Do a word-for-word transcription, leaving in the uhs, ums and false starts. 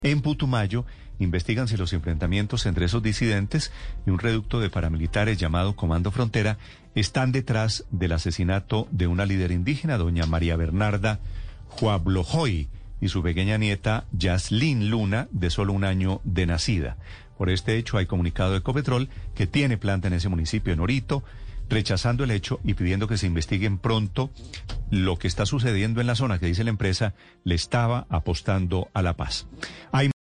En Putumayo investigan si los enfrentamientos entre esos disidentes y un reducto de paramilitares llamado Comando Frontera están detrás del asesinato de una líder indígena, doña María Bernarda Huablojoy, y su pequeña nieta Yaslin Luna, de solo un año de nacida. Por este hecho hay comunicado de Ecopetrol, que tiene planta en ese municipio, en Orito, rechazando el hecho y pidiendo que se investiguen pronto lo que está sucediendo en la zona, que dice la empresa le estaba apostando a la paz. Hay